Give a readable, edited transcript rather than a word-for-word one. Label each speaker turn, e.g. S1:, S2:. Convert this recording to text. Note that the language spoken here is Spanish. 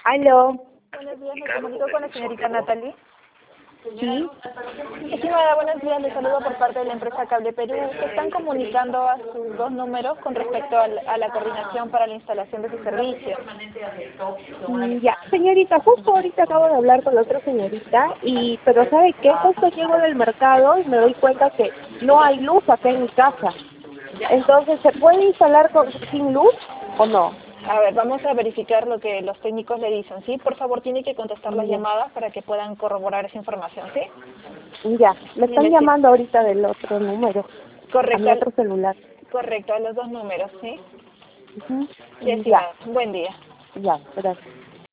S1: Aló.
S2: Buenos días, me comunico con la señorita Natalie.
S1: Sí.
S2: Estimada, buenos días, les saludo por parte de la empresa Cable Perú. Se están comunicando a sus dos números con respecto a la coordinación para la instalación de su servicio.
S1: Ya, señorita, justo ahorita acabo de hablar con la otra señorita pero ¿sabe qué? Justo llego del mercado y me doy cuenta que no hay luz acá en mi casa. Entonces, ¿se puede instalar sin luz o no?
S2: A ver, vamos a verificar lo que los técnicos le dicen, ¿sí? Por favor, tiene que contestar las
S1: Ya,
S2: llamadas para que puedan corroborar esa información, ¿sí?
S1: ya, me están
S2: Mire, sí.
S1: llamando ahorita del otro número, a
S2: Correcto,
S1: mi otro celular.
S2: correcto, a los dos números, ¿sí?
S1: Ujú.
S2: Sí,
S1: Ya,
S2: estimada. Buen día.
S1: ya, gracias.